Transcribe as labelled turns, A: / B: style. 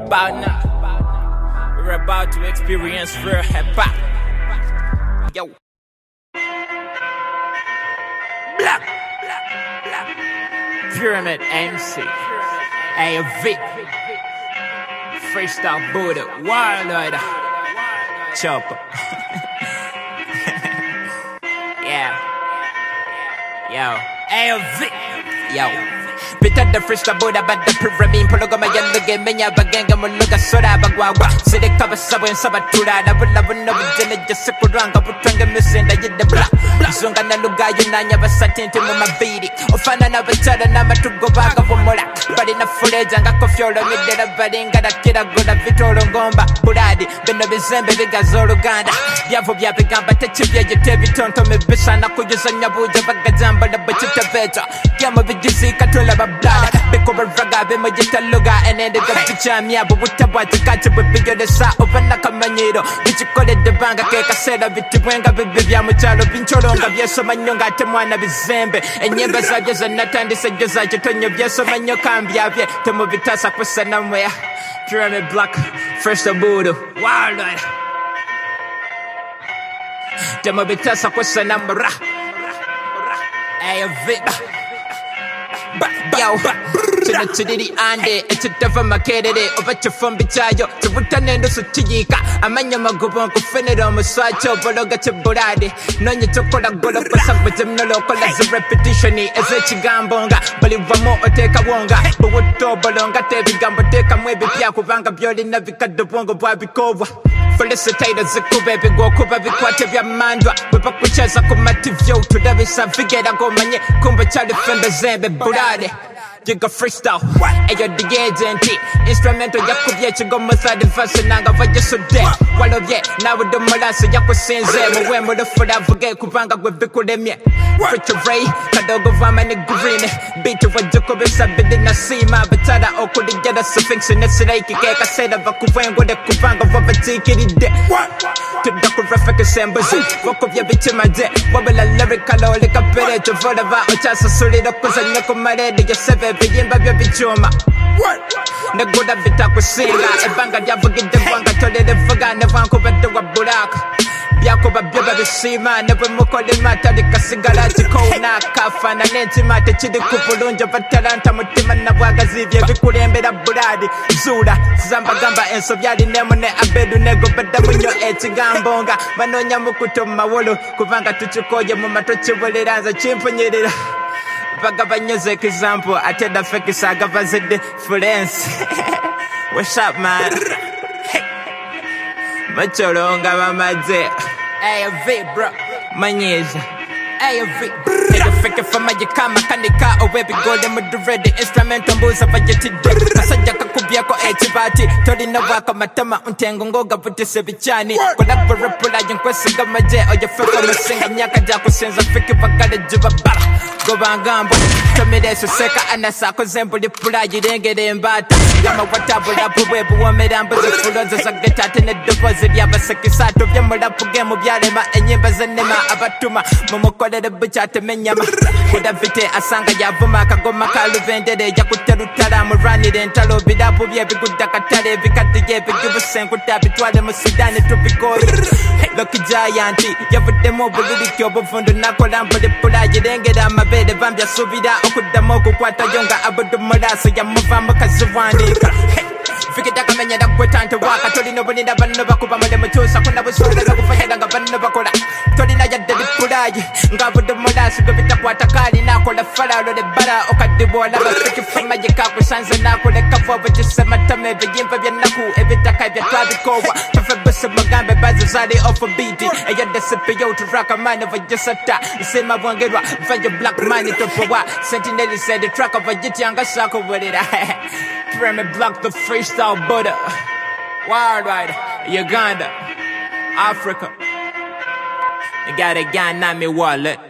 A: about now. We're about to experience real hip-hop. Yo. Black. Pyramid MC. AV. Freestyle Buddha. Warlord. Chopper. Yeah. Yo. AV. Yo. Bitter the fresh Buddha, but the pyramid, Pologama Yellow, Menya, Baganga, Muluga, Soda, Bagua, City Cover Subway and Sabatura, I would love another dinner, just a Kuranga, Putanga missing, I did the black. Zungana Luga, I never sat into my beating. Or find another child and I'm to go back of Mola. But in a footage, and got Kofiola, mid a budding, got a kid, I got a Vitolo Gomba, Budadi, Benabizembe, Gazoro Ganda, Yavo Yapigamba, Techivia, Teviton, Tommy Bisana, Kujusanya Buja, Bagazamba, the Bachita Veta, Yama Vigizi, Katula, Blood, Bikoba Raga, Bemajita Luga, and then the Pichamia, but with Tabata Kata, but bigger the Sa of Nakamanito, which you call it the Banga Cake, I said of it to Wenga, Bibiamuchalo, Pincholo, Yesomanunga, Tamana Bizembe, and Yebasajas and Natan, this is just like Yesomanyo Cambia, Tomovitasa Kusanamwea, Pyramid Black, First of Buddha, Wild. Tomovitasa Kusanamra, Ayavita. Yo, to the ande, it's a tough market, over to from Bichayo, to Butanendo Sutika, a man Yamagubon, Fenero, Musacho, Bologa to Borade, None to call a good for some with them no local as a repetition, as a Chigambonga, but if one more take a wonga, but what to Bolonga, Tevi Gamba, take a maybe Piakubanga, Bioli Navica, the Bongo Babikova. Felicitators, the Kubabi, go Kubabi, Quatavia Mandra, with a pictures of combative yo to the Visa Figure, go Manye, Kumbacha, Defender Zembe, Burade. You got freestyle, and you're the agent. Instrumental, Yakubia, you go Massa, the first Nanga, but just so dead. While of yet, now with the Molassa, Yaku Senze, when with the foot, I forget Kubanga with Bicodemia. Richard Ray, Kadogo Vaman, Green, beat of a Jacobus, I did not see my Batada, or could it get us a fix in the Snake? I said of a Kuvan with a Kubanga of a ticket. To Dr. Rafika Sambasi, walk of your bitch in my debt. Wobble a lyrical, like a better to Vodava, or just a solid up because I never married yourself. Begin by your bichoma. The good of the top of singer, a banga Yavagin, the Wanga, told the Vaga, the Vanko, but the Waburak. Biakoba Biba, the Sima, never Mokoli Mata, the Casigala, Kona, Kafan, and Antimata, Chidi Kupulunja, Batalanta, Mutima, Navaga Zivia, Vikulembe, Buradi, Zuda, Zambagamba, and Soviadi Nemone, Abedu Nego, but the Munyo Etigambonga, Manonya Mukuto, Mawolo, Kuvanga Tuchukoya, Mumatochi, as a chimpanyer. Bagaba music example, I tell the fake saga visit the friends. What's up, man? Machorunga, mama, AV, bro, Manesa, AV. Nigga fake for my Yakama, Kanika, or where we go, them with the ready instrumental moves of a jetty. Sajaka Kubiako, Etibati, Torino Waka, Matama, Untangonga, put this Sevichani, Colabora, Pula, and Quessiga Maje, or your fellow singer, Nyaka sends a fake if I got a Jubba. Go Bangambo, Tomides, Seka, and a Sako Zembo, the Pula, you didn't get in bata. Yama, whatever, Abu, woman, and Buzz, Fulas, a get in the deposit, Yabasaki Sato, Yamada, Pugamo, Yadema, and Yabazanema, Abatuma, Momokola, the Butchata Menyama, with a vite, Asanga, Yabuma, Kagomaka, Luvende, Yakutara, Murani, and Talo, Bidapu, Yabikutaka, Vikati, give us and could tap it to the Musidani to be called. Lucky Gianti, Yabutemo, Bolivia, from the Nakolam, but the Pula, you didn't get out my bed, the Bambia Subida, Okudamoko, Quata Younger, Abu Molasa, Yamuvama Kazuani. Figure that I'm in a good time to walk. I told you nobody that Banabakuba, Matusa, when I was showing the Gufanga, Banabakola. Tolina Yadi Pudai, Gabu the Molas, Gavita Quatakali, Nakola, Fala, the Bara, Okadibo, never take it from my Yakaku, Sans and Nakola, Kapo, but just Samatame, the Yimpa Yanaku, Evita Trabikova, Professor Magambe, Bazazadi, off a beating, and yet the CPO to rock a man of a Jesata, say my one get for your black money to Powa, Sentinel said the track of a Jitanga Sako with it. Pyramid Block, the freestyle Buddha, worldwide, Uganda, Africa. You got a Ghana, me wallet.